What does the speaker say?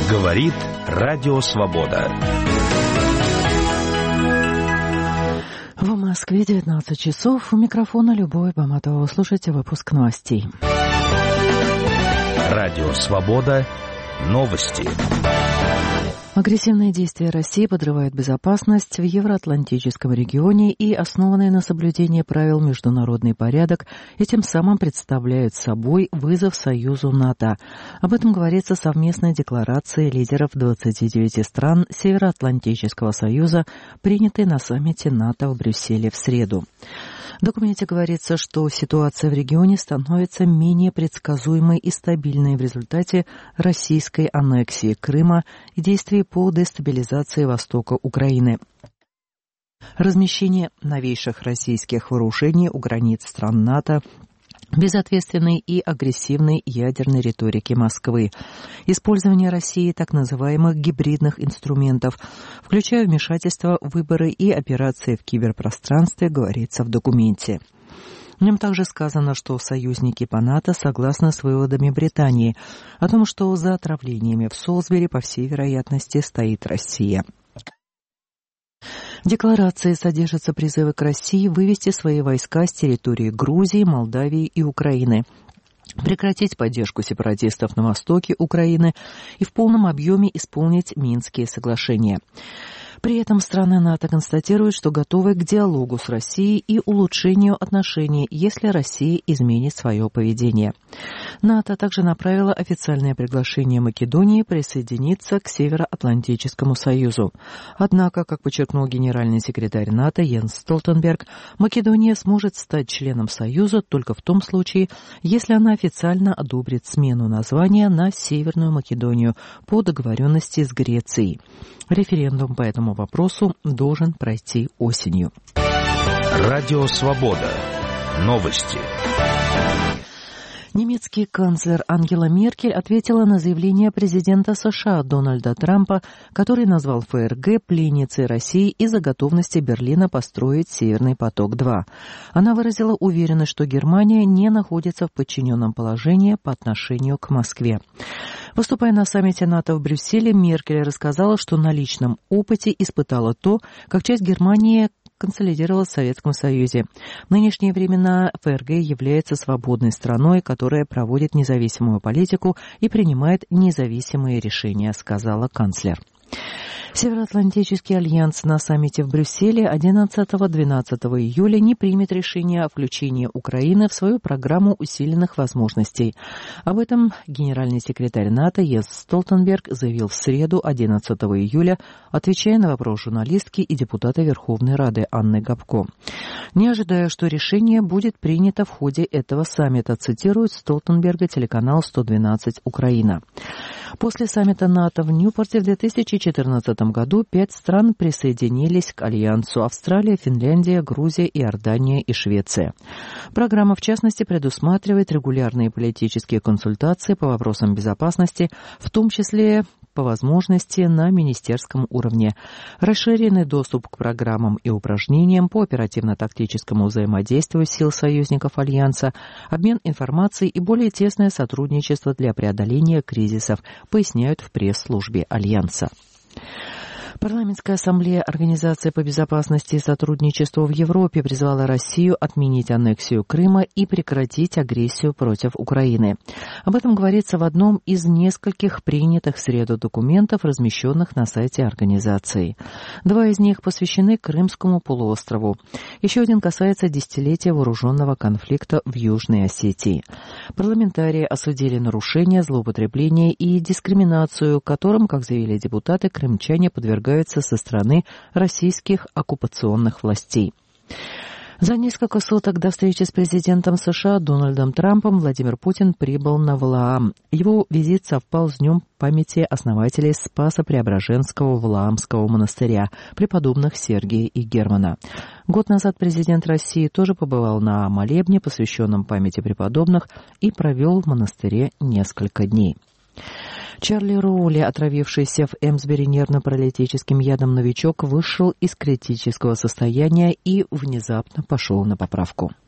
Говорит Радио Свобода. В Москве 19 часов. У микрофона Любовь Баматова. Слушайте выпуск новостей. Радио Свобода. Новости. Агрессивные действия России подрывают безопасность в евроатлантическом регионе и основанные на соблюдении правил международный порядок, и тем самым представляют собой вызов Союзу НАТО. Об этом говорится в совместной декларации лидеров 29 стран Североатлантического союза, принятой на саммите НАТО в Брюсселе в среду. В документе говорится, что ситуация в регионе становится менее предсказуемой и стабильной в результате российской аннексии Крыма и действий по дестабилизации востока Украины. Размещение новейших российских вооружений у границ стран НАТО, безответственной и агрессивной ядерной риторики Москвы, использование России так называемых гибридных инструментов, включая вмешательство в выборы и операции в киберпространстве, говорится в документе. В нем также сказано, что союзники по НАТО согласны с выводами Британии о том, что за отравлениями в Солсбери, по всей вероятности, стоит Россия. В декларации содержатся призывы к России вывести свои войска с территории Грузии, Молдавии и Украины, прекратить поддержку сепаратистов на востоке Украины и в полном объеме исполнить Минские соглашения. При этом страны НАТО констатируют, что готовы к диалогу с Россией и улучшению отношений, если Россия изменит свое поведение. НАТО также направило официальное приглашение Македонии присоединиться к Североатлантическому союзу. Однако, как подчеркнул генеральный секретарь НАТО Йенс Столтенберг, Македония сможет стать членом союза только в том случае, если она официально одобрит смену названия на Северную Македонию по договоренности с Грецией. Референдум по этому вопросу должен пройти осенью. Радио Свобода. Новости. Немецкий канцлер Ангела Меркель ответила на заявление президента США Дональда Трампа, который назвал ФРГ пленницей России из-за готовности Берлина построить «Северный поток-2». Она выразила уверенность, что Германия не находится в подчиненном положении по отношению к Москве. Выступая на саммите НАТО в Брюсселе, Меркель рассказала, что на личном опыте испытала то, как часть Германии консолидировалась в Советском Союзе. В нынешние времена ФРГ является свободной страной, которая проводит независимую политику и принимает независимые решения, сказала канцлер. Североатлантический альянс на саммите в Брюсселе 11-12 июля не примет решение о включении Украины в свою программу усиленных возможностей. Об этом генеральный секретарь НАТО Йенс Столтенберг заявил в среду 11 июля, отвечая на вопрос журналистки и депутата Верховной Рады Анны Гопко. Не ожидая, что решение будет принято в ходе этого саммита, цитирует Столтенберга телеканал 112 «Украина». После саммита НАТО в Ньюпорте в 2014 году 5 стран присоединились к Альянсу: Австралия, Финляндия, Грузия, Иордания и Швеция. Программа, в частности, предусматривает регулярные политические консультации по вопросам безопасности, в том числе по возможности на министерском уровне, расширенный доступ к программам и упражнениям по оперативно-тактическому взаимодействию сил союзников Альянса, обмен информацией и более тесное сотрудничество для преодоления кризисов, поясняют в пресс-службе Альянса. Парламентская ассамблея Организации по безопасности и сотрудничеству в Европе призвала Россию отменить аннексию Крыма и прекратить агрессию против Украины. Об этом говорится в одном из нескольких принятых в среду документов, размещенных на сайте организации. 2 из них посвящены Крымскому полуострову. Еще один касается десятилетия вооруженного конфликта в Южной Осетии. Парламентарии осудили нарушения, злоупотребления и дискриминацию, которым, как заявили депутаты, крымчане подвергаются со стороны российских оккупационных властей. За несколько суток до встречи с президентом США Дональдом Трампом Владимир Путин прибыл на Валаам. Его визит совпал с днем памяти основателей Спасо-Преображенского Валаамского монастыря, преподобных Сергия и Германа. Год назад президент России тоже побывал на молебне, посвященном памяти преподобных, и провел в монастыре несколько дней. Чарли Роули, отравившийся в Эмсбери нервно-паралитическим ядом новичок, вышел из критического состояния и внезапно пошел на поправку.